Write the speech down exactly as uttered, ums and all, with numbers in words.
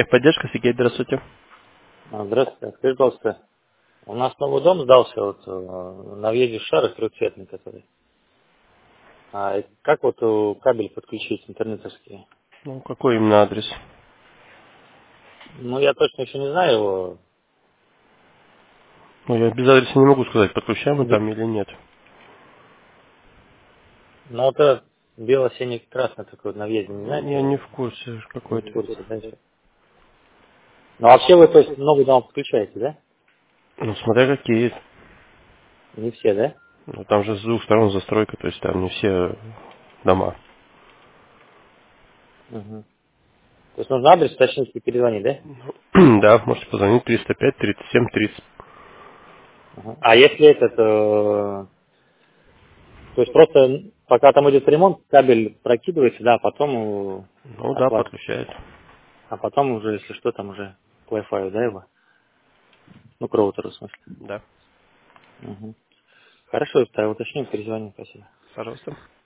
Техподдержка, Сергей, здравствуйте. А, Здравствуйте. Скажите, пожалуйста, у нас новый дом сдался вот э, на въезде шара трехцветный, который. А и как вот э, кабель подключить интернетовский? Ну, какой именно адрес? Ну, я точно еще не знаю его. Ну, я без адреса не могу сказать, подключаем мы Где- там или нет. Но вот это бело-синий-красный такой вот на въезде, не Я не знаете? в курсе, Не какой в это. курсе, да, еще? Ну, а вообще вы, то есть, новый дом подключаете, да? Ну, смотря какие. Не все, да? Ну, там же с двух сторон застройка, то есть там не все дома. Угу. То есть нужно адрес уточнить и перезвонить, да? Да, можете позвонить триста пять тридцать семь тридцать. Ага. А если этот, э, то есть просто пока там идет ремонт, кабель прокидывается, да, а потом э, Ну да, оплата. подключает. А потом уже, если что, там уже к Wi-Fi, да, его? Ну, к роутеру, в смысле. Да, Угу. Хорошо, я уточню, перезвоню, спасибо. пожалуйста.